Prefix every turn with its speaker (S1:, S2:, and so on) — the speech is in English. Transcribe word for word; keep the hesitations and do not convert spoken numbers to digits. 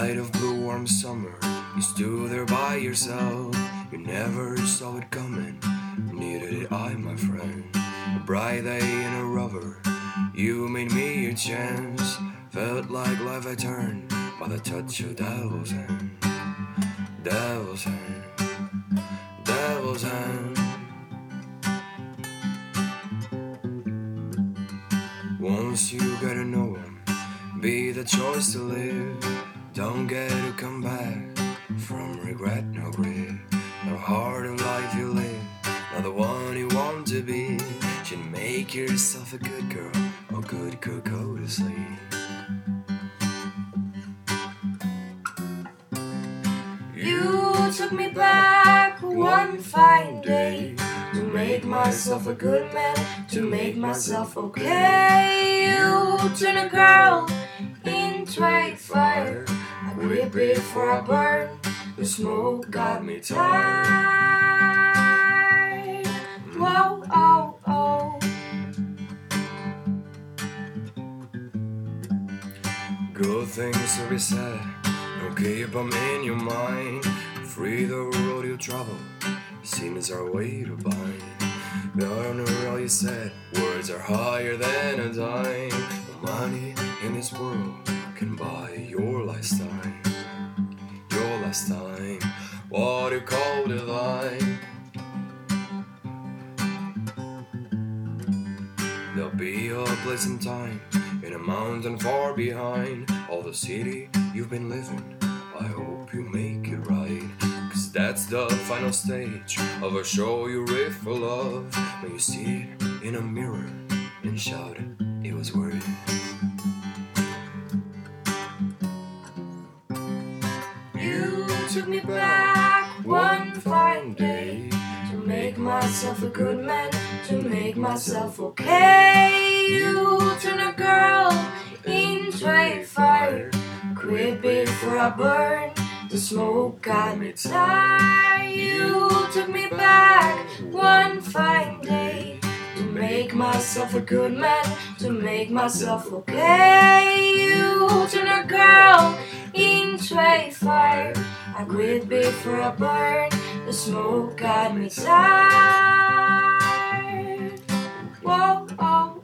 S1: night of blue warm summer, you stood there by yourself. You never saw it coming, neither did I, my friend. A bright day in a rover, you made me your chance. Felt like life had turned by the touch of devil's hand. Devil's hand, devil's hand. Once you get to know him, be the choice to live. Don't get to come back from regret, no grit. No heart of life you live, not the one you want to be. Should make yourself a good girl, or good girl, go to sleep.
S2: You took me back one fine day to make myself a good man, to make myself okay. You turn a girl into a fire. I quit before I burn. The smoke got me tired. Whoa, oh, oh.
S1: Good things to be said, don't keep them in your mind. Free the road you travel, seems our way to bind. Don't know all you said, words are higher than a dime. No money in this world can buy your lifetime. Your last time, what you call divine. There'll be a pleasant time in a mountain far behind all the city you've been living. I hope you make it right, cause that's the final stage of a show you riff for love. When you see it in a mirror and shout it, it was worth it.
S2: You took me back one fine day to make myself a good man, to make myself okay. You turn a girl into a fire. Quit before I burn. The smoke got me tired. You took me back one fine day to make myself a good man, to make myself okay. You turn a girl into a fire. I quit before I burn. The smoke got me tired. Whoa, oh.